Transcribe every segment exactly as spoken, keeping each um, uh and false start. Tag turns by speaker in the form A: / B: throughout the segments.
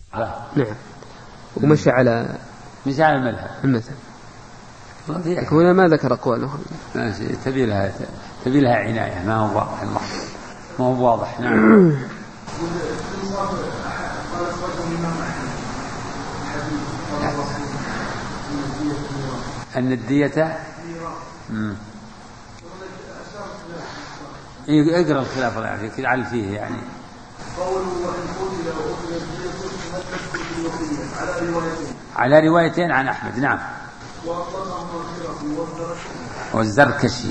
A: نعم. ومشى على
B: مشى على المذهب
A: المذهب. هنا ما ذكر أقواله.
B: تبي لها تبي لها عناية، ما هو واضح ما هو واضح. نعم. أن الدية اقرأ الخلاف الله يعافيك لعل فيه يعني. على روايتين عن أحمد. نعم. والزركشي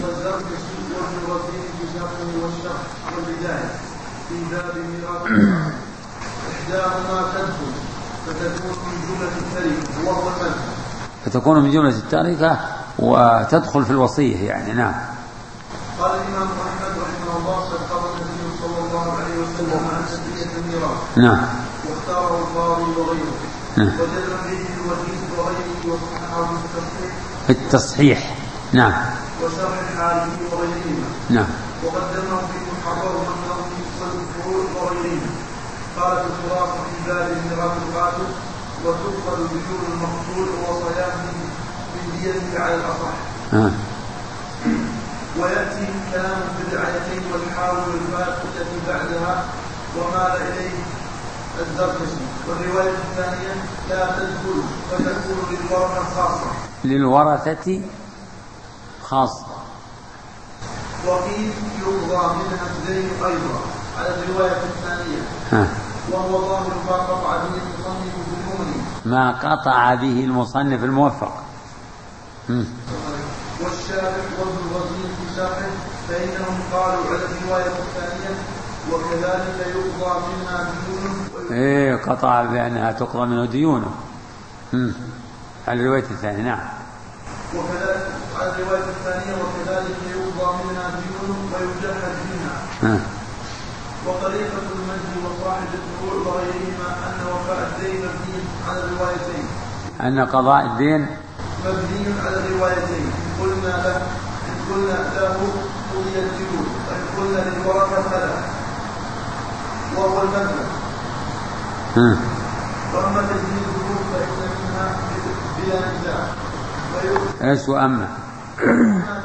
B: فتكون من جملة التركة وتدخل في الوصية يعني. نعم.
C: قال الإمام أحمد رحمه الله قال النبي صلى الله عليه وسلم عن تسمية الميراث.
B: نعم.
C: واختاره القاضي وغيره.
B: نعم.
C: وجزم به الوجيز وغيره وصححه
B: في التصحيح. نعم.
C: وشرح الحالي وغيرهما.
B: نعم.
C: وقدمه في محرر وأنه يفصل الفروع وغيرهما. قال في الخلاصة في باب الميراث القاتل وتفصل بجور المقتول ووصياته بالدية على الأصح.
B: آه.
C: ويأتي كلام في الرعايتين والحاول والفات التي بعدها ومال إليه الزركشي. والرواية الثانية لا تدخل فتكون للورثة خاصة
B: للورثة خاصة.
C: وقيل يقضى منها الدين أيضا على الرواية الثانية.
B: ها.
C: وهو ظاهر ما قطع به المصنف بالمغني
B: ما قطع به المصنف الموفق.
C: والشارح وابن الغزين في شرحه فإنهم قالوا على الرواية الثانية وكذلك يقضى منها ديونه.
B: إيه قطع بأنها تقضى منه ديونه على الرواية الثانية. نعم.
C: وكذلك على الرواية الثانية وكذلك يقضى منها ديونه ويجهز منها. وطريقة المجد وصاحب الفروع وغيرهما أن وفاء الدين مبني على الروايتين.
B: أن قضاء الدين
C: مبني على الروايتين. قلنا له إن قلنا له قضي الديون وإن قلنا للورثة فلا، وهو المذهب. وأما تجديد الظروف فإن منها بلا نزاع.
B: ايش وأما
C: فإنه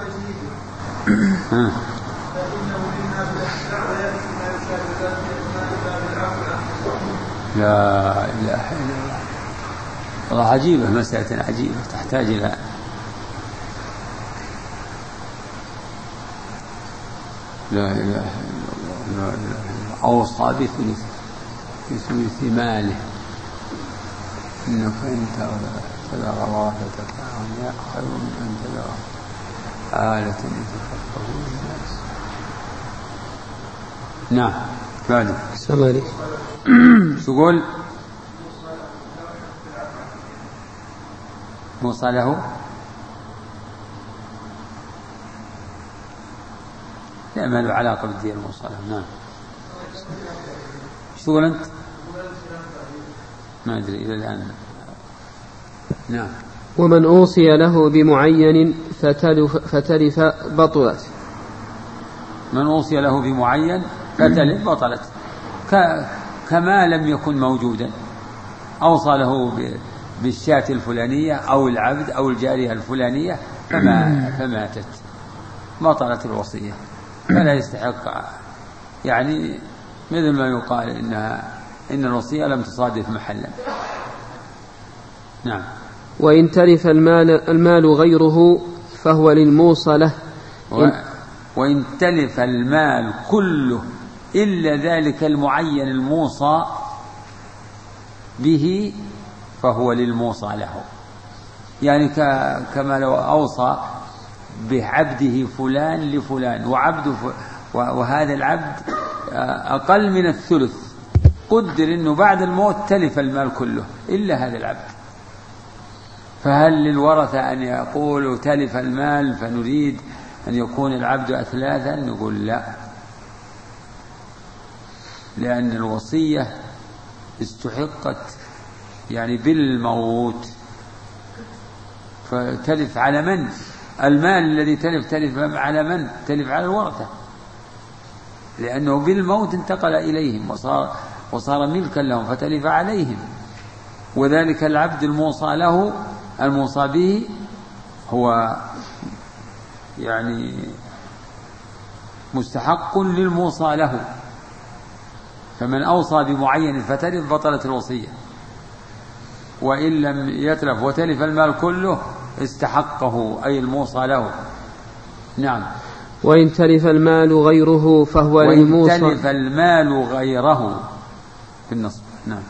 C: منها بلا نزاع ويأتي ما يشاهد ذلك بإثناء بالعقل.
B: لا إله إلا الله. والله عجيبة، مسألة عجيبة تحتاج إلى لا إله إلا الله. لا إله إلا الله. أوصى بثلث بثلث ماله إنك إن تذر ورثتك أغنياء خير من أن تذر آلة يتكففون الناس. نعم. بعد
A: السلام عليكم.
B: شو قول موصى له؟ لا ما له علاقة بالدين الموصى له. نعم. شو تقول أنت؟ ما أدري إلى الآن. نعم.
A: ومن أوصي له بمعين فتلف, فتلف بطلت.
B: من أوصي له بمعين فتلف بطلت كما لم يكن موجودا. أوصى له بالشاة الفلانية أو العبد أو الجارية الفلانية فما فماتت بطلت الوصية، فلا يستحق يعني مثل ما يقال إنها إن الوصية لم تصادف محلا. نعم.
A: وإن تلف المال, المال غيره فهو للموصى له.
B: و... وإن تلف المال كله إلا ذلك المعين الموصى به فهو للموصى له. يعني ك... كما لو أوصى بعبده فلان لفلان وعبده ف... وهذا العبد أقل من الثلث، قدر أنه بعد الموت تلف المال كله إلا هذا العبد، فهل للورثة أن يقولوا تلف المال فنريد أن يكون العبد أثلاثا؟ نقول لا، لأن الوصية استحقت يعني بالموت، فتلف على من؟ المال الذي تلف تلف على من؟ تلف على الورثة، لأنه بالموت انتقل إليهم وصار, وصار ملكا لهم فتلف عليهم. وذلك العبد الموصى له الموصى به هو يعني مستحق للموصى له، فمن أوصى بمعين فتلف بطلت الوصية، وإن لم يتلف وتلف المال كله استحقه أي الموصى له. نعم.
A: وإن تلف المال غيره فهو للموصى.
B: وإن تلف المال غيره في النصب. نعم.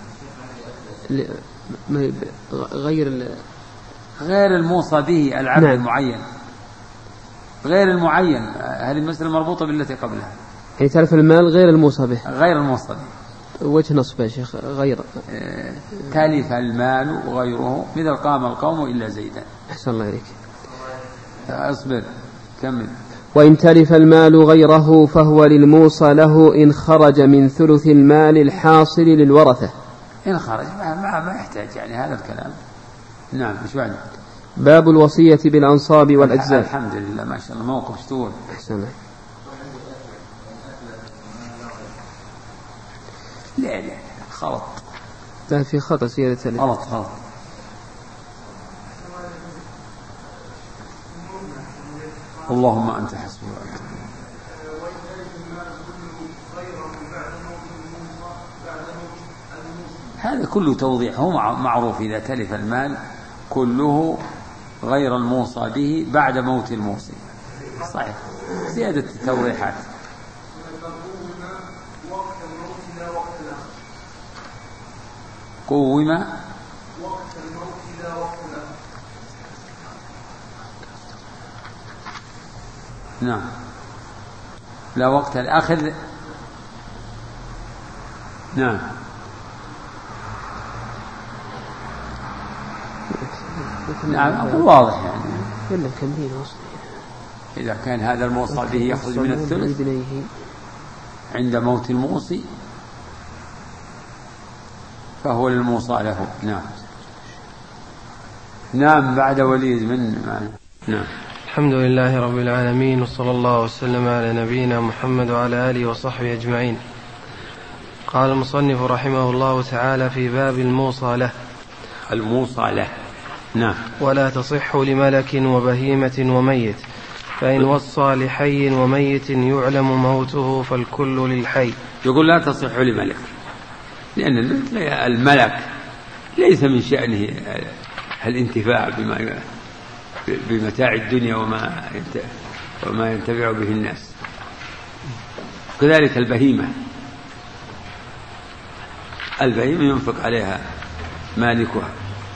A: غير
B: غير الموصى به العبد. نعم. المعين غير المعين، هذه المسألة مربوطة بالتي قبلها.
A: يعني تلف المال غير الموصى به.
B: غير الموصى به.
A: وجه نصب يا شيخ غير.
B: تلف المال غيره مثل قام القوم إلا زيدا.
A: أحسن الله إليك.
B: أصبر كمل.
A: وإن تلف المال غيره فهو للموصى له إن خرج من ثلث المال الحاصل للورثة.
B: إن خرج ما, ما, ما يحتاج يعني هذا الكلام. نعم. إيش بعد؟
A: باب الوصية بالأنصاب والأجزاء.
B: الحمد لله ما شاء الله موقف شتول.
A: أحسن الله.
B: لا لا خلط.
A: لا في خطأ سيادة.
B: غلط غلط. اللهم أنت حسبي وأنت. هذا كله توضيح، هو معروف إذا تلف المال كله غير الموصى به بعد موت الموصي. صحيح. زيادة التوضيحات. قوم وقت الموت إلى وقت الأخذ. نعم. لا وقت الأخذ. نعم. نعم أقول واضح يعني. إذا كان هذا الموصى به يخرج من الثلث عند موت الموصي فهو للموصى له. نعم. نعم. بعد وليد من معنا. نعم.
D: الحمد لله رب العالمين، وصلى الله وسلم على نبينا محمد وعلى آله وصحبه أجمعين. قال المصنف رحمه الله تعالى في باب الموصى له.
B: الموصى له. نعم.
D: ولا تصح لملك وبهيمة وميت، فإن وصى لحي وميت يعلم موته فالكل للحي.
B: يقول لا تصح لملك لأن الملك ليس من شأنه الانتفاع بما بمتاع الدنيا وما وما ينتفع به الناس. كذلك البهيمة البهيمة ينفق عليها مالكها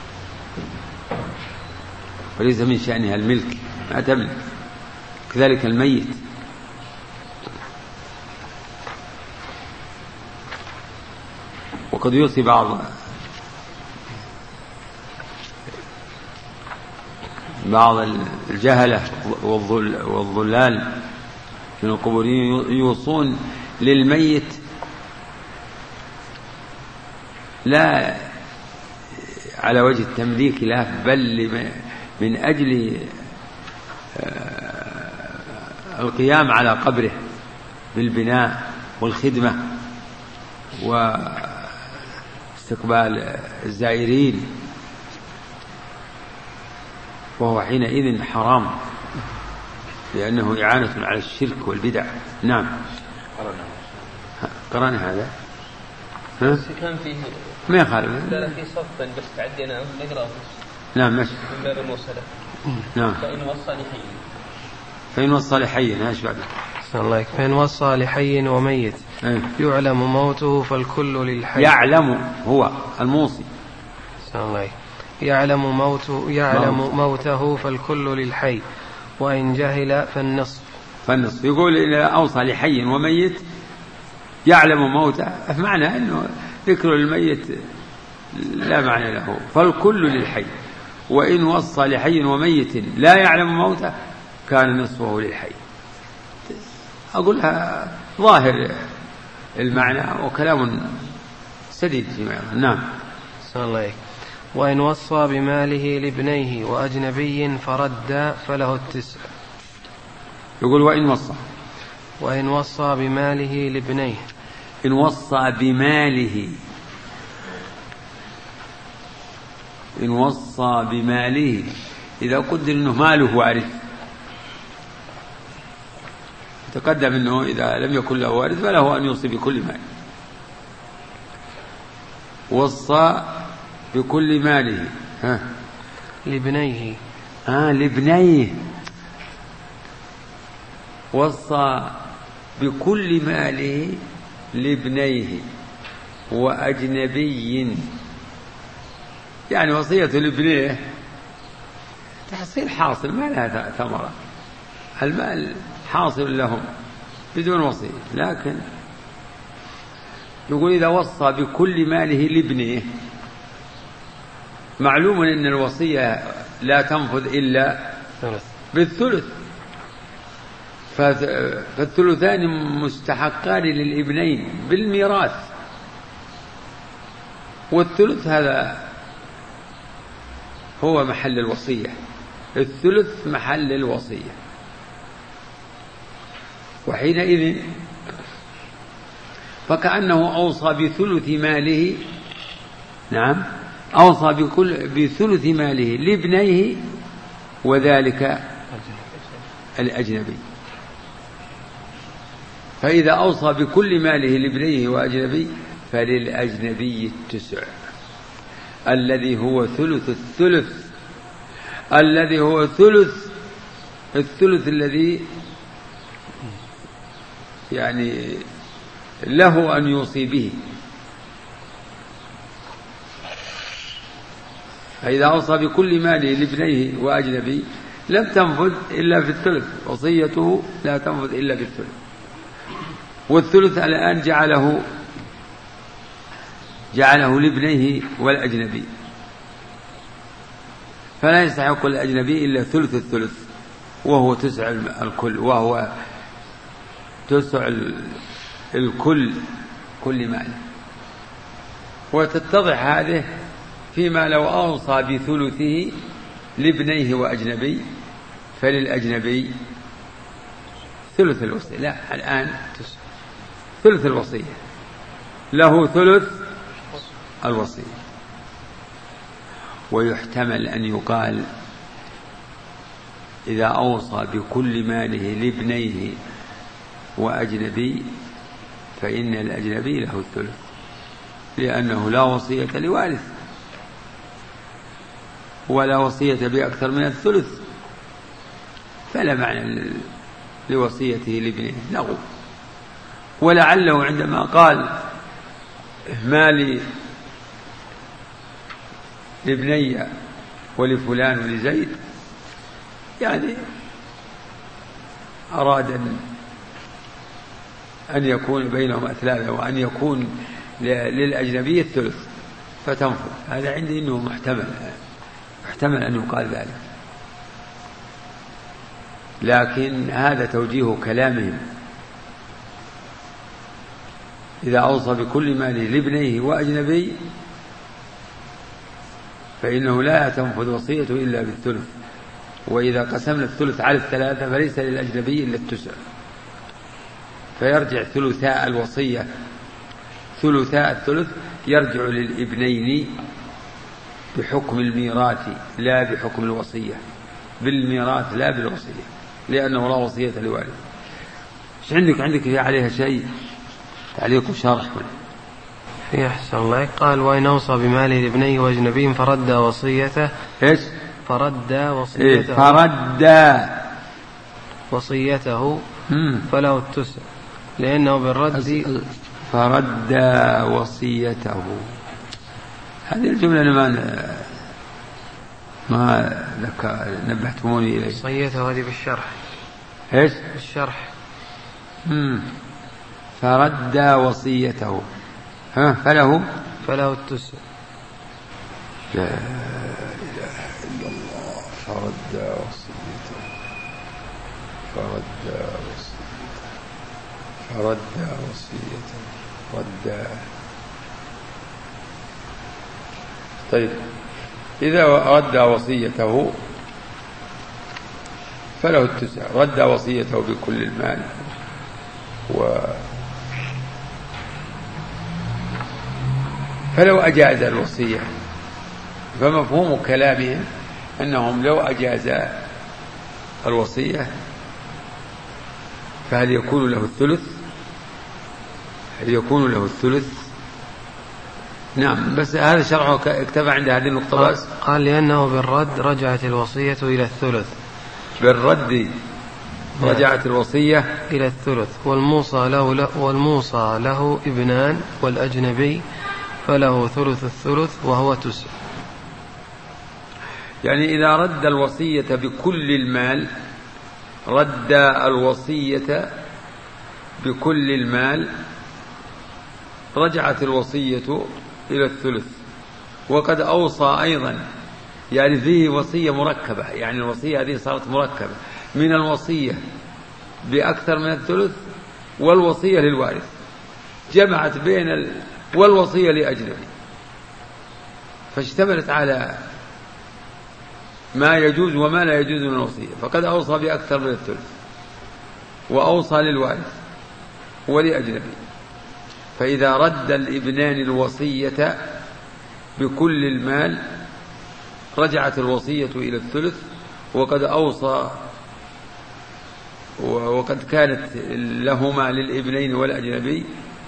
B: وليس من شأنها الملك، ما تملك. كذلك الميت. وقد يوصي بعض بعض الجهلة والضلال من القبوريين يوصون للميت لا على وجه التمليك لا، بل من أجل القيام على قبره بالبناء والخدمة واستقبال الزائرين، وهو حينئذ حرام لأنه إعانة على الشرك والبدع. نعم. قرأنا هذا.
E: ها؟ كان فيه
B: ما يخالف.
E: لا في صف بس تعدينا نقرأ.
B: نعم ماشي.
E: من باب الموصلة.
B: نعم.
E: فإن وصى لحي.
B: فإن وصى لحي ايش بعد؟
D: الله. فإن وصى لحي وميت
B: أيه.
D: يعلم موته فالكل للحي.
B: يعلم هو الموصي.
D: الله. يعلم موته يعلم موت. موته فالكل للحي، وإن جهل فالنصف.
B: فالنصف. يقول إذا أوصى لحي وميت يعلم موته، معنى أنه ذكر الميت لا معنى له، فالكل للحي. وإن وصى لحي وميت لا يعلم موته كان نصفه للحي. أقولها ظاهر المعنى وكلام سديد فيما. نعم.
D: صلى الله عليه. وإن وصى بماله لابنيه وأجنبي فرد فله التسع.
B: يقول وإن وصى
D: وإن وصى بماله لابنيه.
B: إن وصى بماله إن وصى بماله إذا قدر أنه ماله وارث، تقدم أنه إذا لم يكن له وارث فله أن يوصي بكل مال. وصى بكل ماله ها
D: لابنيه
B: آه لابنيه وصى بكل ماله لابنيه وأجنبي، يعني وصية لابنيه تحصيل حاصل ما لها ثمرة، المال حاصل لهم بدون وصية، لكن يقول إذا وصى بكل ماله لابنيه، معلوم أن الوصية لا تنفذ إلا بالثلث، فالثلثان مستحقان للابنين بالميراث، والثلث هذا هو محل الوصية، الثلث محل الوصية. وحينئذ فكأنه أوصى بثلث ماله، نعم أوصى بكل بثلث ماله لابنيه وذلك الأجنبي. فإذا أوصى بكل ماله لابنيه وأجنبي فللأجنبي التسع الذي هو ثلث الثلث الذي هو ثلث الثلث الذي يعني له أن يوصي به. فإذا أوصى بكل ماله لابنيه وأجنبي لم تنفذ إلا في الثلث، وصيته لا تنفذ إلا بالثلث، والثلث الآن جعله جعله لابنيه والأجنبي، فلا يستحق الأجنبي إلا ثلث الثلث وهو تسع الكل، وهو تسع الكل كل مال. وتتضح هذه فيما لو أوصى بثلثه لابنيه وأجنبي فللأجنبي ثلث الوصية، لا الآن ثلث الوصية، له ثلث الوصية. ويحتمل أن يقال إذا أوصى بكل ماله لابنيه وأجنبي فإن الأجنبي له الثلث، لأنه لا وصية لوارث ولا وصية بأكثر من الثلث، فلا معنى لوصيته لابنه لغو. ولعله عندما قال مالي لابني ولفلان ولزيد يعني أراد أن يكون بينهم ثلاثة وأن يكون للأجنبي الثلث فتنفذ. هذا عندي أنه محتمل محتمل أن يقال ذلك، لكن هذا توجيه كلامهم. إذا أوصى بكل ماله لابنيه وأجنبي فإنه لا تنفذ وصيته إلا بالثلث، وإذا قسمنا الثلث على الثلاثة فليس للأجنبي إلا التسع، فيرجع ثلثاء الوصية ثلثاء الثلث يرجع للابنين بحكم الميراث لا بحكم الوصية، بالميراث لا بالوصية، لأنه لا وصية لوارث. ايش عندك عندك في عليها شيء تعليق وشرح؟
D: في أحسن الله. قال وإن أوصى بماله لابنيه وأجنبي فرد وصيته
B: ايش
D: فرد وصيته
B: إيه فرد
D: وصيته
B: مم.
D: فله التسع، لأنه بالرد
B: فرد وصيته. هذه الجملة أنا ما ما لك نبهتموني إليه.
D: وصيته هذه بالشرح.
B: إيش
D: بالشرح
B: مم. فرد وصيته ها فله
D: فله التسع.
B: لا إله إلا الله. فرد وصيته فرد وصيته فرد وصيته رد. طيب إذا رد وصيته فله التسع، رد وصيته بكل المال. و فلو أجاز الوصية فمفهوم كلامهم أنهم لو أجاز الوصية فهل يكون له الثلث؟ هل يكون له الثلث؟ نعم، بس هذا شرحه اكتفى عند هذه النقطة بس.
D: قال لأنه بالرد رجعت الوصية إلى الثلث.
B: بالرد رجعت الوصية
D: إلى الثلث. والموصى له, والموصى له ابنان والأجنبي فله ثلث الثلث وهو تسع.
B: يعني إذا رد الوصية بكل المال، رد الوصية بكل المال رجعت الوصية إلى الثلث. وقد أوصى أيضا، يعني فيه وصية مركبة، يعني الوصية هذه صارت مركبة من الوصية بأكثر من الثلث والوصية للوارث، جمعت بين ال... والوصية لأجنبي، فاشتملت على ما يجوز وما لا يجوز من الوصية. فقد أوصى بأكثر من الثلث وأوصى للوارث ولأجنبي. فإذا رد الابنان الوصية بكل المال رجعت الوصية إلى الثلث، وقد أوصى وقد كانت لهما للابنين والأجنبي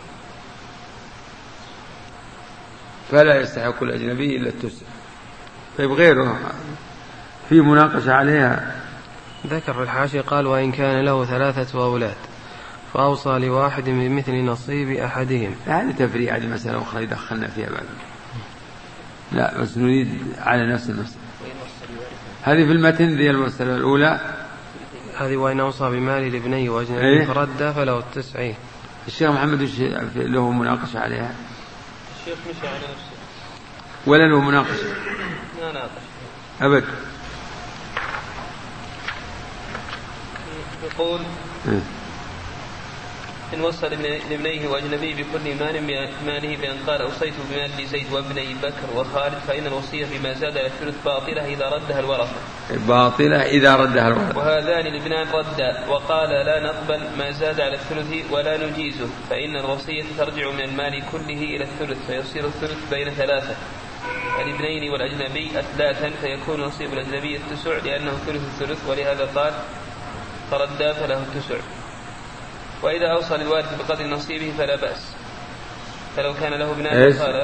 B: فلا يستحق الأجنبي إلا التسع. طيب غيره في مناقشة عليها.
D: ذكر في الحاشية قال وإن كان له ثلاثة أولاد فأوصى لواحد بمثل نصيب أحدهم.
B: هذه تفريع، هذه مسألة أخرى يدخلنا فيها بعد. لا بس نريد على نفس المسألة. هذه في المتن ذي المسألة الأولى،
D: هذه وإن أوصى بمال لابنيه وأجنبي
B: إيه؟
D: فرد فله التسعين.
B: الشيخ محمد له مناقشة عليها؟
E: الشيخ مشى على نفسه
B: ولا له مناقشة؟
E: لا ناقش
B: أبد.
E: يقول
B: إيه؟
E: إن وصى لابنيه وأجنبي بكل مال ماله بأن قال أوصيت بمال لزيد وابني بكر وخالد فإن الوصية بما زاد على الثلث باطلة إذا ردها الورثة.
B: باطلة إذا ردها الورثة.
E: وهذان الابنان ردا وقال لا نقبل ما زاد على الثلث ولا نجيزه، فإن الوصية ترجع من المال كله إلى الثلث فيصير الثلث بين ثلاثة، الابنين والأجنبي أثلاثا، فيكون نصيب الأجنبي التسع لأنه ثلث الثلث، ولهذا قال فردا فله التسع. وإذا أوصى للوارث بقدر نصيبه فلا بأس، فلو كان له ابنان قال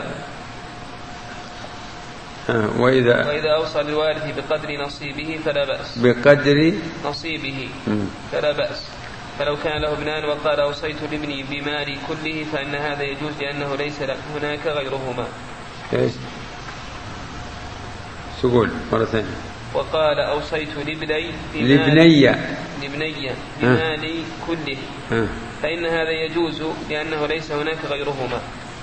B: وإذا,
E: وإذا أوصى للوارث بقدر نصيبه فلا بأس
B: بقدر
E: نصيبه فلا بأس، فلو كان له ابنان وقال أوصيت لابني بمالي كله فإن هذا يجوز لأنه ليس هناك غيرهما.
B: إيش تقول مرة ثانية؟
E: وقال أوصيت لابني
B: لابني
E: لابني بمالي كله
B: أه.
E: فإن هذا يجوز لأنه ليس هناك غيرهما.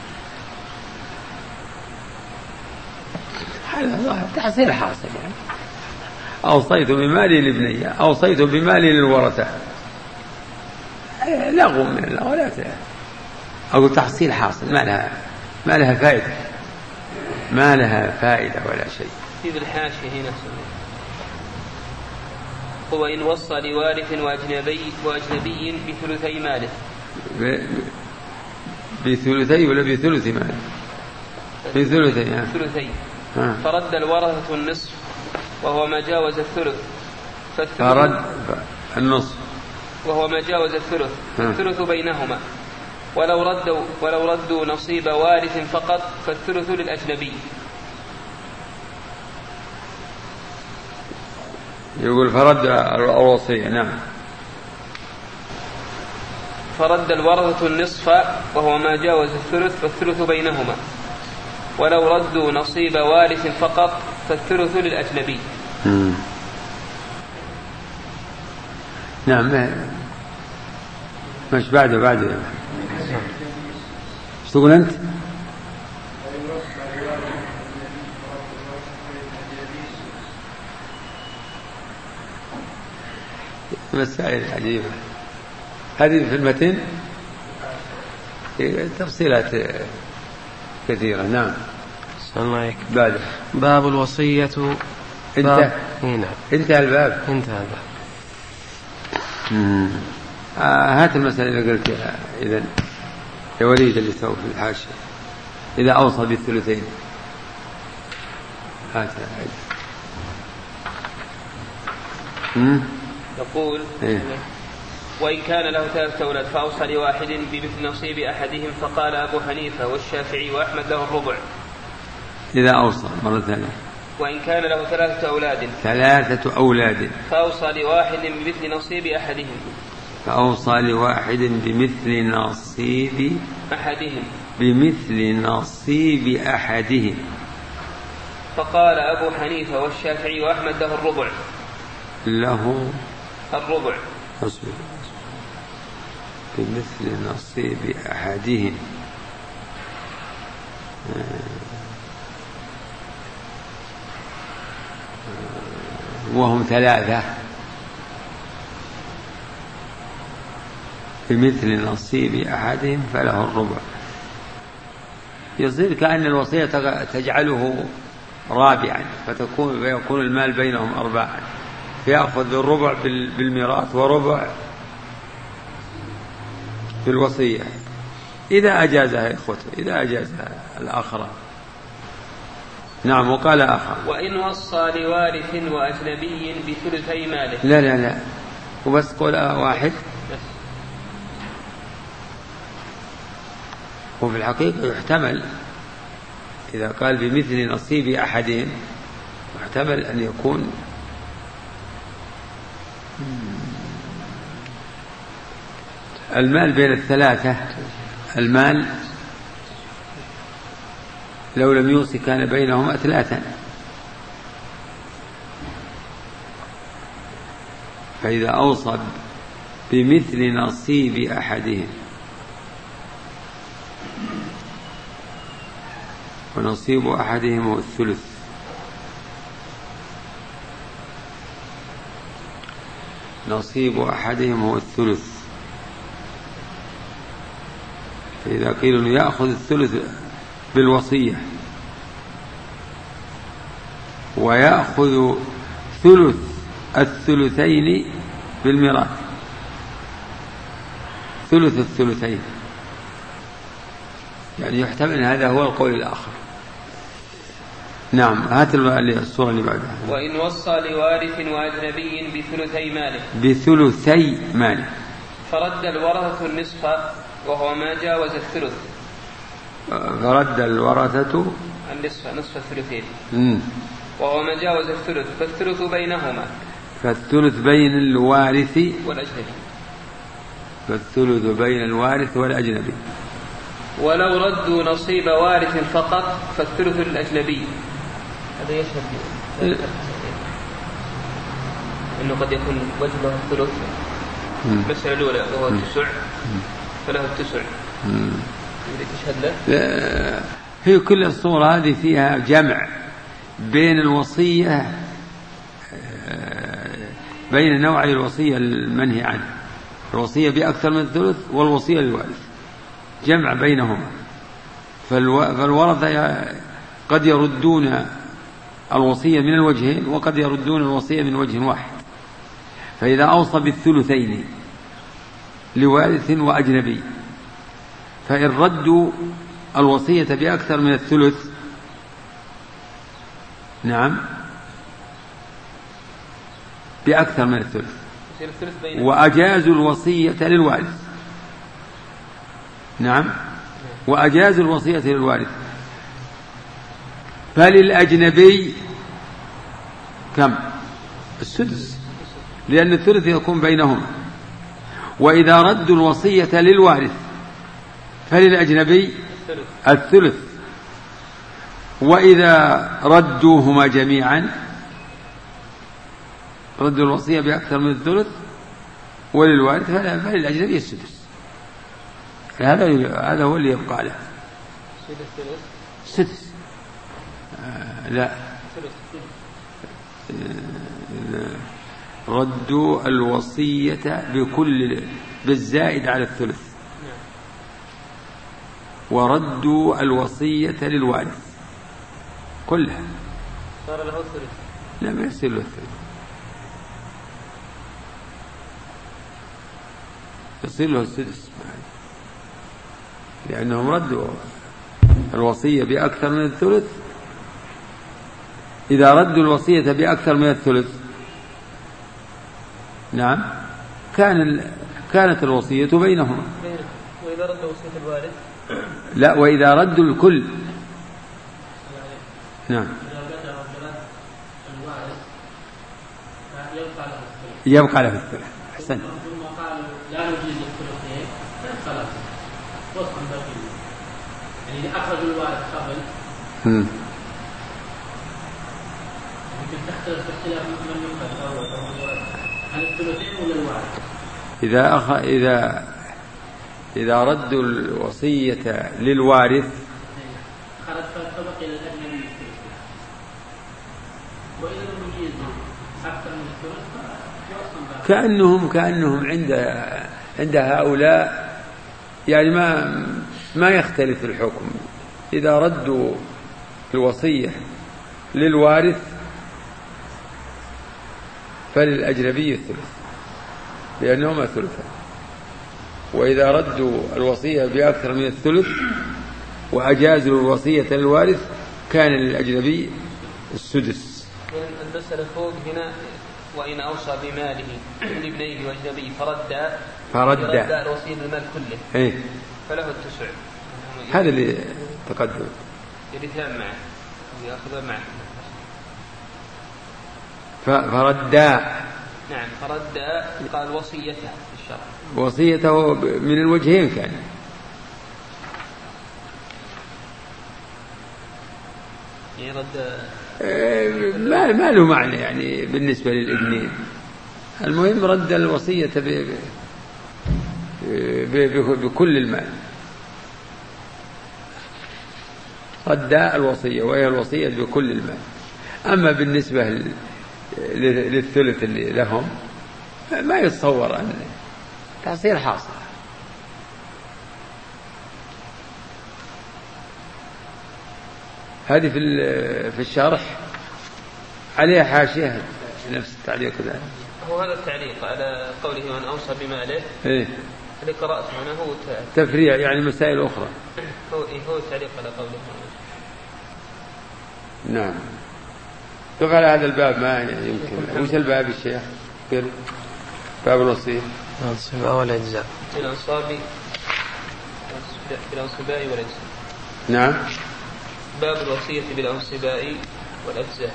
B: هذا تحصيل حاصل، يعني أوصيت بمالي لابني، أوصيت بمالي للورثة، لغو من اللغو، لا أقول تحصيل حاصل، ما لها ما لها فائدة، ما لها فائدة ولا شيء.
E: في الحاشية هنا هو إن وصى لوارث وأجنبي وأجنبي بثلثي ماله،
B: بثلثي ولا بثلث ماله؟ بثلثي يعني.
E: ثلثي. فرد الورثة النصف وهو ما جاوز الثلث،
B: فرد النصف
E: وهو ما جاوز الثلث، الثلث بينهما، ولو ردوا ولو ردوا نصيب وارث فقط فالثلث للأجنبي.
B: يقول فرد الوصية. نعم.
E: فرد الورثة النصف وهو ما جاوز الثلث فالثلث بينهما، ولو ردوا نصيب وارث فقط فالثلث للأجنبي.
B: مم. نعم. مش بعده بعده ايش تقول أنت؟ مسائل عجيبة هذه في المتن، تفصيلات كثيرة. نعم.
D: الله
B: بعد
D: باب الوصية.
B: انتهى
D: هنا
B: انتهى الباب
D: انتهى الباب.
B: آه هات المسألة اللي قلتها إذن يا وليد اللي سوف في الحاشية، إذا أوصى بالثلثين هذا
E: يقول
B: إيه؟
E: وإن كان له ثلاثة أولاد فأوصى لواحد بمثل نصيب أحدهم، فقال أبو حنيفة والشافعي وأحمد له الربع.
B: إذا أوصى مرة ثانية.
E: وإن كان له ثلاثة أولاد
B: ثلاثة أولاد
E: فأوصى لواحد بمثل نصيب أحدهم
B: فأوصى لواحد بمثل نصيب
E: أحدهم
B: بمثل نصيب أحدهم
E: فقال أبو حنيفة والشافعي وأحمد له الربع.
B: له
E: الربع
B: أصبر. بمثل نصيب أحدهم وهم ثلاثة بمثل نصيب أحدهم فله الربع. يصير كأن الوصية تجعله رابعا، فتكون فيكون المال بينهم أرباعا، فيأخذ الربع بالميراث وربع بالوصية إذا أجازها يا إخوته، إذا أجازها الآخرة. نعم. وقال آخر
E: وإن وصى لوارث وأجنبي بثلثي ماله.
B: لا لا لا وبس قول واحد. وفي الحقيقة يحتمل إذا قال بمثل نصيب أحدهم يحتمل أن يكون المال بين الثلاثة، المال لو لم يوصي كان بينهما ثلاثا، فإذا أوصى بمثل نصيب أحدهم ونصيب أحدهم هو الثلث، نصيب أحدهم هو الثلث، فإذا قيل أنه يأخذ الثلث بالوصية ويأخذ ثلث الثلثين بالميراث، ثلث الثلثين، يعني يحتمل أن هذا هو القول الآخر. نعم. هات الصورة اللي بعدها.
E: وإن وصى لوارث وأجنبي بثلثي ماله
B: بثلثي ماله
E: فرد الورثة النصف وهو ما جاوز الثلث.
B: فرد الورثة
E: النصف نصف الثلثين
B: مم.
E: وهو ما جاوز الثلث فالثلث بينهما،
B: فالثلث بين الوارث
E: والأجنبي
B: فالثلث بين الوارث والأجنبي.
E: ولو ردوا نصيب وارث فقط فالثلث للأجنبي. هذا يشهد أنه قد يكون وجبه الثلث. المسألة الأولى وهو التسع فله التسع تشهد له.
B: هي كل الصورة هذه فيها جمع بين الوصية، بين نوع الوصية المنهي عنه، الوصية بأكثر من الثلث والوصية للوارث، جمع بينهما. فالورثة قد يردون الوصية من الوجهين وقد يردون الوصية من وجه واحد. فإذا أوصى بالثلثين لوارث وأجنبي فإن ردوا الوصية بأكثر من الثلث نعم بأكثر من الثلث وأجازوا الوصية للوارث نعم وأجازوا الوصية للوارث فللأجنبي كم؟ السدس، لأن الثلث يكون بينهما. وإذا ردوا الوصية للوارث فللأجنبي الثلث، وإذا ردوهما جميعا ردوا الوصية بأكثر من الثلث وللوارث فللأجنبي السدس. هذا هذا هو اللي يبقى له السدس. آه لا آه ردوا الوصية بكل بالزائد على الثلث وردوا الوصية للوارث كلها
E: صار له الثلث.
B: لا ما يصير له الثلث، يصير له السدس لأنهم ردوا الوصية بأكثر من الثلث إذا ردوا الوصية بأكثر من الثلث نعم كان كانت الوصية بينهما.
E: وإذا ردوا وصية الوارث
B: لا، وإذا ردوا الكل نعم يبقى له الثلث. أحسن.
F: ثم قالوا لا نجيز الثلثين خلاص وصفا باقي، يعني إذا أخرجوا الوارث قبل يمكن تختلف اختلاف من يقتل أول هل الثلثين ولا الوارث؟
B: إذا أخ... إذا إذا ردوا الوصية للوارث
F: خرج فبقي للأجنبي الثلث، وإذا لم يجيزوا أكثر من الثلث
B: كأنهم كأنهم عند عند هؤلاء يعني ما ما يختلف الحكم. إذا ردوا الوصية للوارث فللأجنبي الثلث لأنهما ثلثان، وإذا ردوا الوصية بأكثر من الثلث وأجازوا الوصية للوارث كان للأجنبي السدس.
E: المسألة فوق هنا وإن أوصى بماله لابنيه وأجنبي فرد
B: فرد
E: الوصية المال كله
B: إيه؟
E: فله التسع.
B: هذا اللي تقدم
E: يرثان معه ويأخذ معه.
B: فرد
E: نعم فرد قال وصيته في الشرع
B: وصيته من الوجهين كان
E: يرد
B: ما ما له معنى يعني بالنسبة للابنين. المهم رد الوصية ب... ب... بكل المال، رد الوصية وهي الوصية بكل المال. أما بالنسبة للثلث اللي لهم ما يتصور أن تصير حاصل. هذه في في الشرح عليها حاشية نفس التعليق ذلك.
E: هو هذا التعليق على قوله من أوصى بماله
B: إيه؟
E: اللي قرأت هنا هو
B: تفريع يعني مسائل أخرى.
E: هو إيه هو التعليق على قوله.
B: نعم. شوف على هذا الباب ما يعني يمكن. وش الباب الشيخ؟ كيف؟ باب الوصية.
D: الأنصباء والأجزاء.
E: الأنصاب بالأنصباء والأجزاء.
B: نعم.
E: باب الوصية بالأنصباء والأجزاء.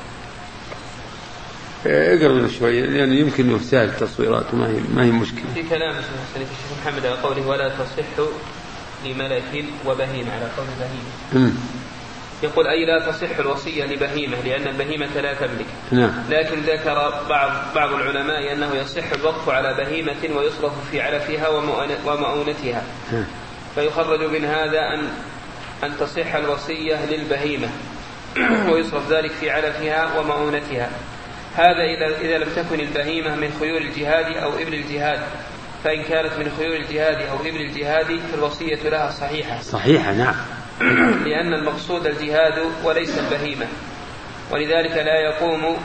B: اقرأ شوية لأنه يمكن أنه سهل التصويرات وما هي ما هي مشكلة.
E: في كلام الشيخ محمد على قوله ولا تصح لملك وبهيمة على قول بهيمة. يقول أي لا تصح الوصية لبهيمة لأن البهيمة لا تملك.
B: نعم.
E: لكن ذكر بعض بعض العلماء أنه يصح الوقف على بهيمة ويصرف في علفها ومؤونتها. فيخرج من هذا أن أن تصح الوصية للبهيمة ويصرف ذلك في علفها ومؤونتها. هذا إذا إذا لم تكن البهيمة من خيول الجهاد أو ابن الجهاد، فإن كانت من خيول الجهاد أو ابن الجهاد فالوصية لها صحيحة.
B: صحيحة نعم.
E: لأن المقصود الجهاد وليس البهيمة، ولذلك لا يقوم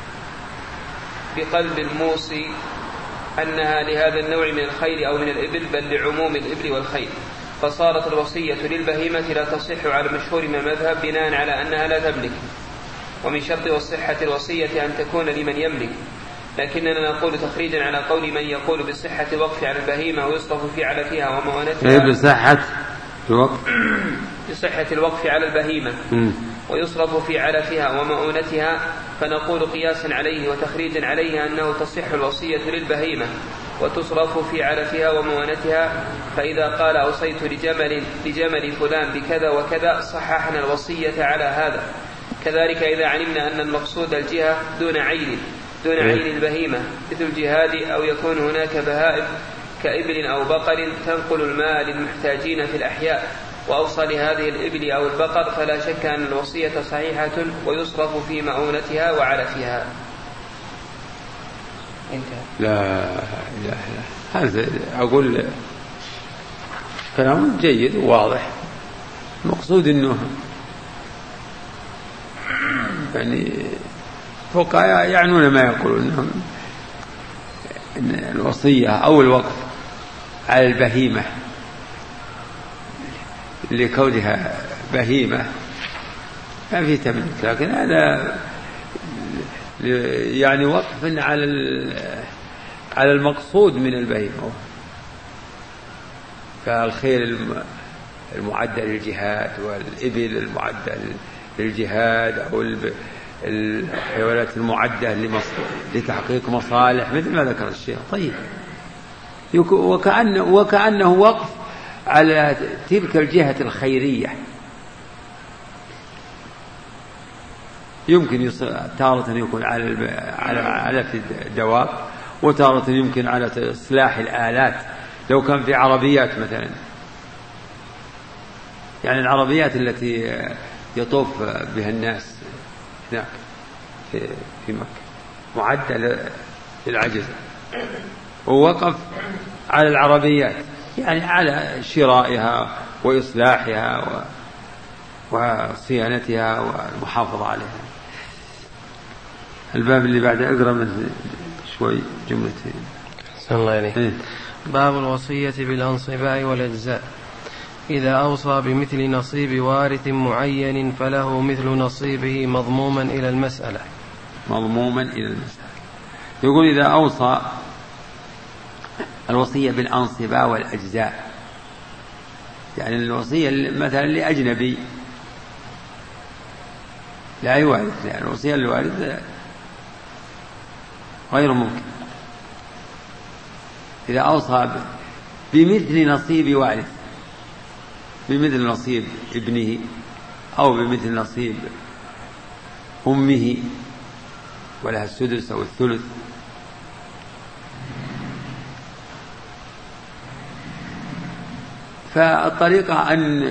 E: بقلب الموصي أنها لهذا النوع من الخيل أو من الإبل بل لعموم الإبل والخيل، فصارت الوصية للبهيمة لا تصح على مشهور من المذهب بناء على أنها لا تملك. ومن شرط وصحة الوصية أن تكون لمن يملك، لكننا نقول تخريجا على قول من يقول بصحة الوقف على البهيمة ويصرف في علفها ومؤونتها.
B: بصحة الوقف
E: بصحة الوقف على البهيمة ويصرف في علفها ومؤونتها، فنقول قياسا عليه وتخريجا عليه أنه تصح الوصية للبهيمة وتصرف في علفها ومؤونتها. فإذا قال أوصيت لجمل, لجمل فلان بكذا وكذا صححنا الوصية على هذا. كذلك إذا علمنا أن المقصود الجهة دون عين دون عين البهيمة مثل الجهاد أو يكون هناك بهائم كإبل أو بقر تنقل المال للمحتاجين في الأحياء وأوصى لهذه الإبل أو البقر، فلا شك أن الوصية صحيحة ويصرف في مؤونتها وعلفها. انتهى.
B: لا لا لا هذا أقول كلام جيد وواضح. المقصود أنه يعني فقهاء يعنون ما يقولون أن الوصية أو الوقف على البهيمة لكونها بهيمة ما في تملك، لكن هذا يعني وقف على على المقصود من البهيمة كالخيل المعدة للجهاد والإبل المعدة للجهاد أو الحيوانات المعدة لتحقيق مصالح مثل ما ذكر الشيخ. طيب وكأنه, وكأنه وقف على تلك الجهة الخيرية. يمكن تارة يكون على على على الدواب، وتارة يمكن على إصلاح الآلات لو كان في عربيات مثلا، يعني العربيات التي يطوف بها الناس هناك في في مكة معدة للعجزة، ووقف على العربيات يعني على شرائها وإصلاحها وصيانتها والمحافظة عليها. الباب اللي بعد أقرأ من شوي جملتين.
D: الله إليك. إيه؟ باب الوصية بالأنصباء والأجزاء. إذا أوصى بمثل نصيب وارث معين فله مثل نصيبه مضموما إلى المسألة.
B: مضموما إلى المسألة. يقول إذا أوصى الوصية بالأنصباء والأجزاء، يعني الوصية مثلا لأجنبي لا يوارث، يعني الوصية للوارث غير ممكن. إذا أوصى بمثل نصيب وارث، بمثل نصيب ابنه أو بمثل نصيب أمه ولها السدس أو الثلث، فالطريقة أن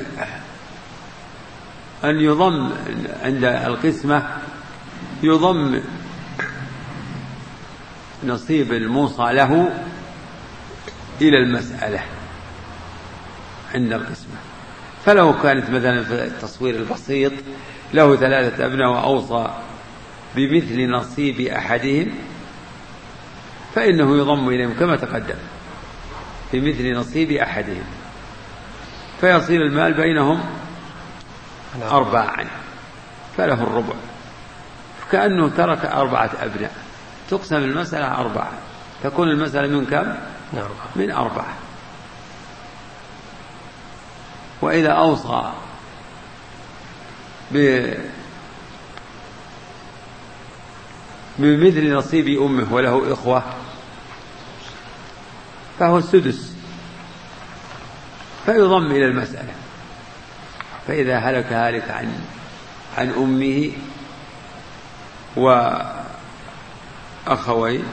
B: أن يضم عند القسمة يضم نصيب الموصى له إلى المسألة عند القسمة. فلو كانت مثلا في التصوير البسيط له ثلاثة أبناء وأوصى بمثل نصيب أحدهم فإنه يضم إليهم كما تقدم بمثل نصيب أحدهم، فيصير المال بينهم أرباعا فله الربع، كأنه ترك أربعة أبناء، تقسم المسألة أربعة، تكون المسألة من كم؟ من أربعة. وإذا أوصى بمثل نصيب أمه وله إخوة فهو السدس، فيضم إلى المسألة. فإذا هلك هالك عن عن أمه وأخوين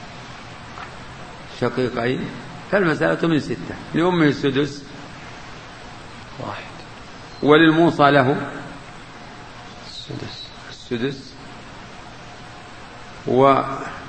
B: شقيقين فالمسألة من ستة، لأمه السدس واحد، وللموصى له السدس السدس و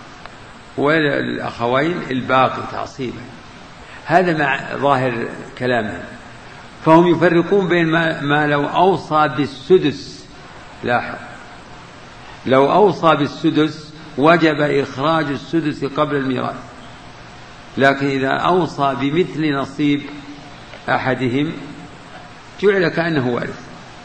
B: وللأخوين الباقي تعصيبا. هذا مع ظاهر كلامه. فهم يفرقون بين ما, ما لو أوصى بالسدس، لاحظ لو أوصى بالسدس وجب إخراج السدس قبل الميراث، لكن إذا أوصى بمثل نصيب أحدهم جعل كأنه وارث.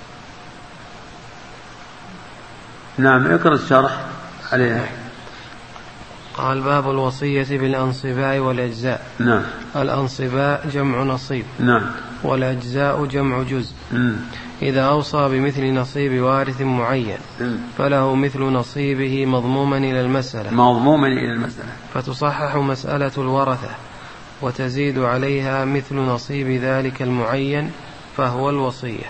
B: نعم اقرأ الشرح عليها.
D: قال باب الوصية بالأنصباء والأجزاء.
B: نعم.
D: الأنصباء جمع نصيب.
B: نعم.
D: والأجزاء جمع جزء.
B: م.
D: إذا أوصى بمثل نصيب وارث معين م. فله مثل نصيبه مضموما إلى المسألة
B: مضموما إلى المسألة
D: فتصحح مسألة الورثة وتزيد عليها مثل نصيب ذلك المعين فهو الوصية.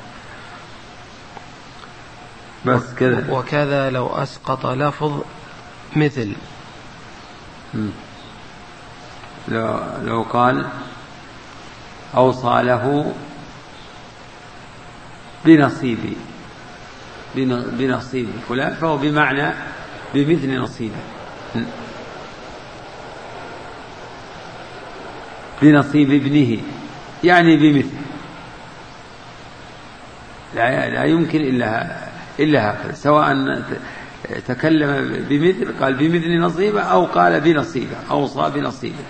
B: بس كذا.
D: وكذا لو أسقط لفظ مثل،
B: لو, لو قال أوصى له بنصيبي بنصيب فلان فهو بمعنى بمثل نصيبه، بنصيب ابنه يعني بمثل، لا, لا يمكن إلا إلا هكذا، سواء تكلم بمثل قال بمثل نصيبه أو قال بنصيبه أوصى بنصيبه.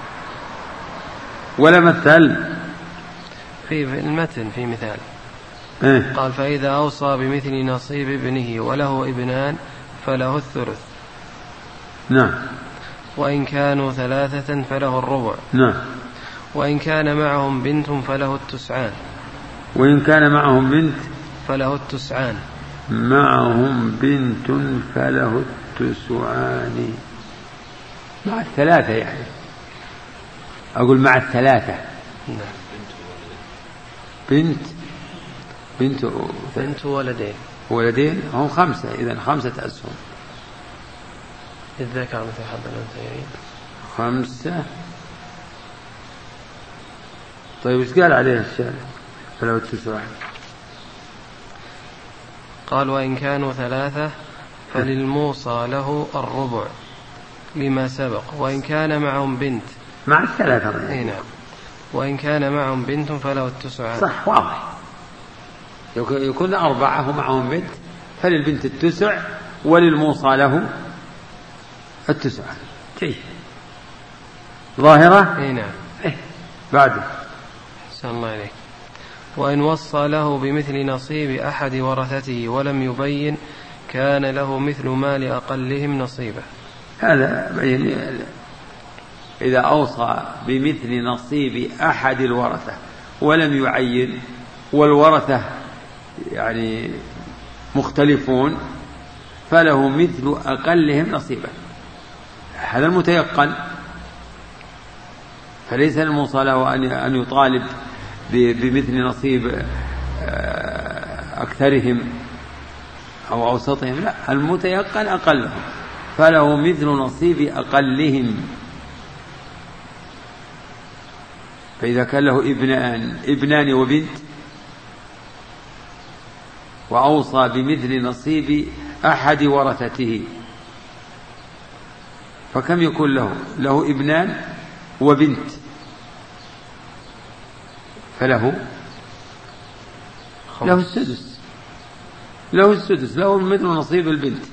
B: ولا مثل
D: في المتن في مثال
B: إيه؟
D: قال فإذا أوصى بمثل نصيب ابنه وله ابنان فله الثلث.
B: نعم.
D: وإن كانوا ثلاثة فله الربع.
B: نعم.
D: وإن كان معهم بنت فله التسعان.
B: وإن كان معهم بنت
D: فله التسعان.
B: معهم بنت فله التسعان. مع الثلاثة يعني، أقول مع الثلاثة. بنت بنت
D: بنت ولدين
B: ولدين هم خمسة، إذن خمسة أسهم.
D: الذكر مثل حظ الأنثيين
B: خمسة. طيب إيش قال عليه الشارع؟ فله التسعان.
D: قال وإن كانوا ثلاثة فللموصى له الربع لما سبق. وإن كان معهم بنت
B: مع الثلاثة.
D: أي نعم. وإن كان معهم بنت فله التسعان.
B: صح، واضح. يكون أربعة ومعهم بنت فللبنت التسع وللموصى له التسعان. جيد. ظاهرة.
D: أي نعم.
B: إيه. بعده
D: أحسن الله عليك. وإن وصى له بمثل نصيب أحد ورثته ولم يبين كان له مثل ما لأقلهم نصيبه.
B: هذا بين إذا أوصى بمثل نصيب أحد الورثة ولم يعين والورثة يعني مختلفون فله مثل أقلهم نصيبا. هذا المتيقن، فليس الموصى له أن يطالب بمثل نصيب أكثرهم أو أوسطهم، لا، المتيقن أقلهم فله مثل نصيب أقلهم. فإذا كان له ابنان ابنان وبنت وأوصى بمثل نصيب أحد ورثته فكم يكون له؟ له ابنان وبنت فله له السدس. له السدس، له مثل نصيب البنت،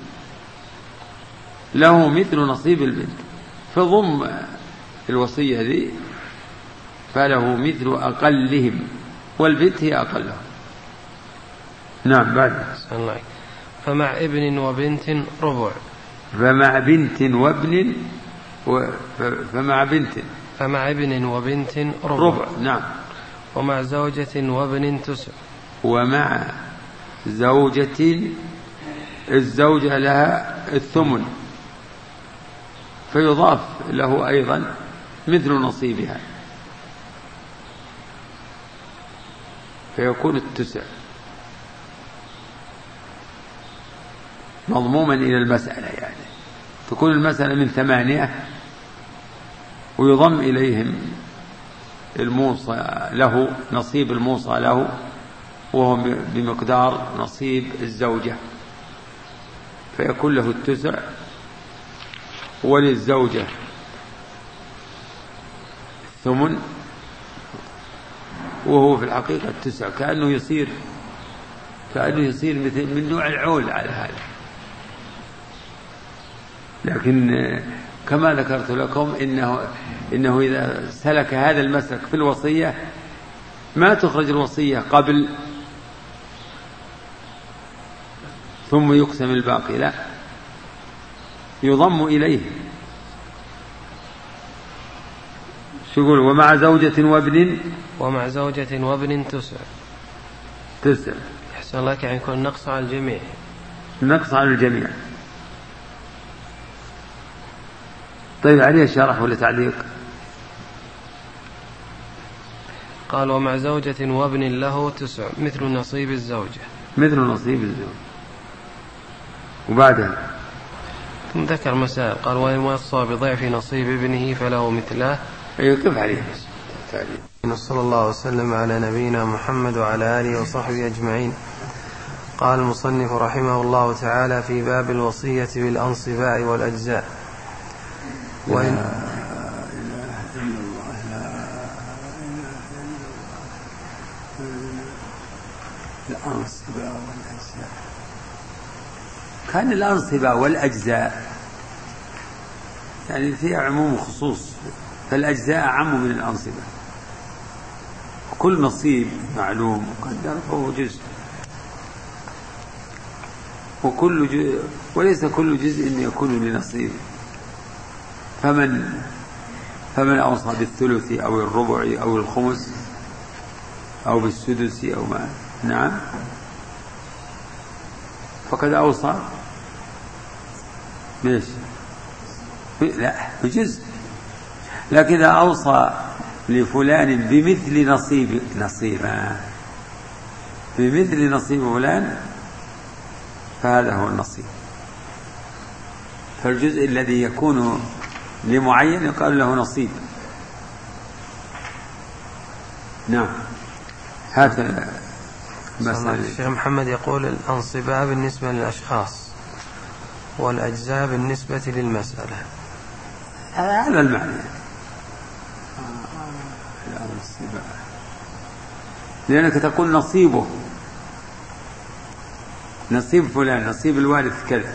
B: له مثل نصيب البنت. فضم الوصية ذي فله مثل أقلهم والبنت هي أقلهم. نعم. بعد
D: فمع ابن وبنت ربع.
B: فمع بنت وابن و... فمع بنت
D: فمع ابن وبنت ربع.
B: ربع. نعم.
D: ومع زوجة وابن تسع.
B: ومع زوجة الزوجة لها الثمن فيضاف له أيضا مثل نصيبها فيكون التسع مضموما إلى المسألة، يعني تكون المسألة من ثمانية ويضم إليهم الموصى له نصيب الموصى له وهو بمقدار نصيب الزوجة فيكون له التسع وللزوجة الثمن وهو في الحقيقة التسع كأنه يصير كأنه يصير مثل من نوع العول على هذا. لكن كما ذكرت لكم إنه, إنه إذا سلك هذا المسلك في الوصية ما تخرج الوصية قبل ثم يقسم الباقي، لا، يضم إليه. شو يقول؟ ومع زوجة وابن
D: ومع زوجة وابن تسع.
B: تسع.
D: أحسن لك، يعني يكون نقص على الجميع.
B: نقص على الجميع. طيب عليه شرح ولا تعليق؟
D: قال ومع زوجة وابن له تسع مثل نصيب الزوجة.
B: مثل نصيب الزوجة. وبعدها
D: ثم ذكر مسائل. قال وإن وصى بضعف نصيب ابنه فله مثله.
B: يقف عليه.
D: صلى الله وسلم على نبينا محمد وعلى آله وصحبه أجمعين. قال المصنف رحمه الله تعالى في باب الوصية بالأنصباء والأجزاء. وإن
B: الأنصباء والأجزاء كان الأنصباء والأجزاء يعني فيها عموم وخصوص، فالأجزاء أعم من الأنصبة. كل نصيب معلوم مقدر فهو جزء. وكل جزء وليس كل جزء يكون لنصيبه. فمن فمن أوصى بالثلث أو الربع أو الخمس أو بالسدس أو ما نعم فقد أوصى ليش؟ لا بجزء. لكن إذا أوصى لفلان بمثل نصيب نصيبه بمثل نصيب فلان فهذا هو النصيب. فالجزء الذي يكون لمعين يقال له نصيب. نعم. هذا
D: مثلا الشيخ محمد يقول الأنصباء بالنسبة للأشخاص والأجزاء بالنسبة للمسألة.
B: هذا المعنى الأنصباء لأنك تقول نصيبه نصيب فلان نصيب الوارث كذا،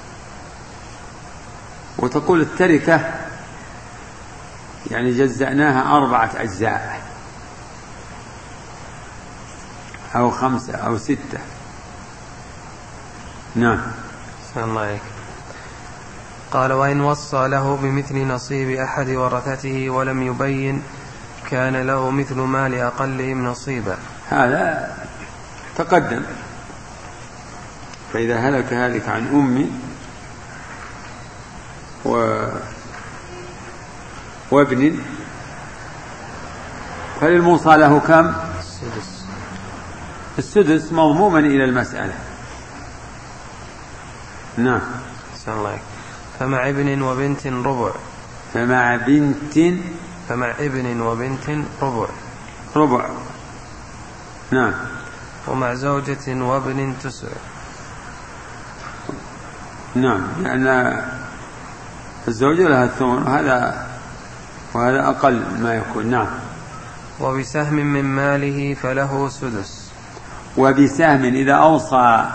B: وتقول التركة يعني جزأناها أربعة أجزاء أو خمسة أو ستة. نعم.
D: الله عليك. قال وإن وصى له بمثل نصيب أحد ورثته ولم يبين كان له مثل ما لأقلهم نصيبا.
B: هذا تقدم. فإذا هلك هالك عن أمي و... وابن فللموصى له كم؟
D: السدس.
B: السدس مضموما إلى المسألة. نعم.
D: الله. فمع ابن وبنت ربع.
B: فمع بنت
D: فمع ابن وبنت ربع
B: ربع. نعم.
D: ومع زوجة وابن تسع.
B: نعم، لأن الزوجة لها الثمن وهذا وهذا أقل ما يكون. نعم.
D: وبسهم من ماله فله سدس.
B: وبسهم إذا أوصى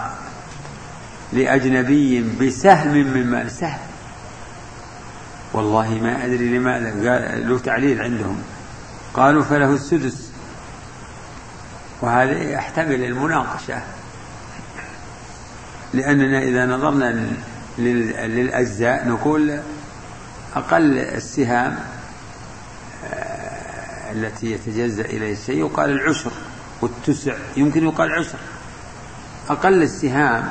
B: لأجنبي بسهم من مال. سهم والله ما أدري لماذا قال له تعليل عندهم قالوا فله السدس، وهذا يحتمل المناقشة لأننا إذا نظرنا للأجزاء نقول أقل السهام التي يتجزأ إليه الشيء يقال العشر والتسع، يمكن يقال عشر. أقل السهام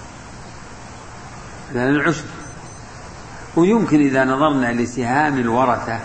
B: لأن العشر. ويمكن إذا نظرنا لسهام الورثة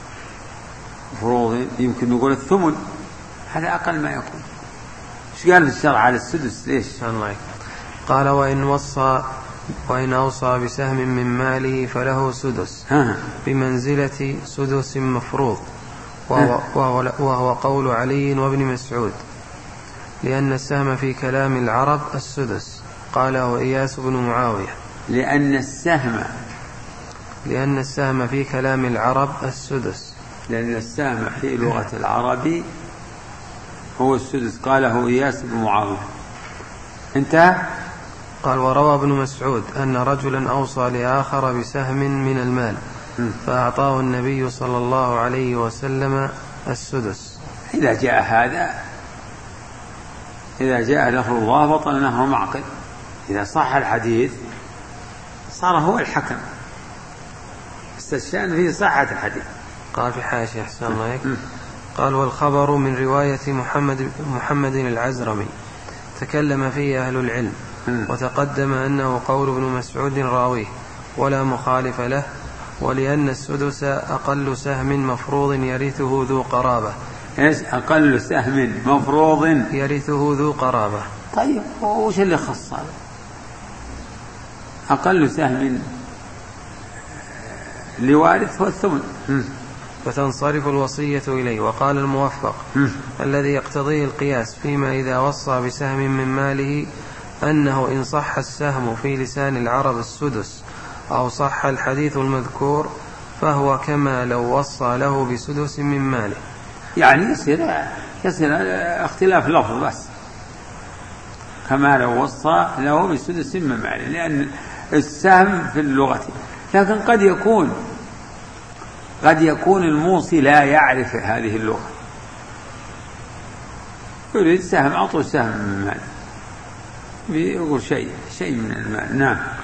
B: فروض يمكن نقول الثمن، هذا أقل ما يكون. ايش قال الشرع على السدس؟ ليش؟
D: الله. قال وإن وصى وإن أوصى بسهم من ماله فله سدس بمنزلة سدس مفروض، وهو, وهو, وهو قول علي وابن مسعود، لأن السهم في كلام العرب السدس. قاله إياس بن معاوية.
B: لأن السهم
D: لأن السهم في كلام العرب السدس.
B: لأن السهم في لغة العرب هو السدس. قاله إياس بن معاوية. انتهى.
D: قال وروى ابن مسعود أن رجلا أوصى لآخر بسهم من المال فأعطاه النبي صلى الله عليه وسلم السدس.
B: إذا جاء هذا إذا جاء لفظ الله بطل نهر معقل. إذا صح الحديث صار هو الحكم، استشان فيه صحة الحديث.
D: قال في حاشية أحسن الله عليك. قال والخبر من رواية محمد محمد العزرمي تكلم فيه أهل العلم، وتقدم أنه قول ابن مسعود راويه ولا مخالف له، ولأن السدس أقل سهم مفروض يرثه ذو قرابة.
B: إيش أقل سهم مفروض
D: يرثه ذو قرابة؟
B: طيب وش اللي خص هذا؟ أقل سهم لوارث هو الثمن.
D: فتنصرف الوصية إليه. وقال الموفق الذي يقتضيه القياس فيما إذا وصى بسهم من ماله أنه إن صح السهم في لسان العرب السدس أو صح الحديث المذكور فهو كما لو وصى له بسدس من ماله.
B: يعني يصير يصير اختلاف لفظ بس، كما لو وصى له بسدس من ماله، لأن السهم في اللغة. لكن قد يكون قد يكون الموصي لا يعرف هذه اللغة، يريد سهم أعطوا سهم من ماله، بيقول شيء شيء من المال. نعم.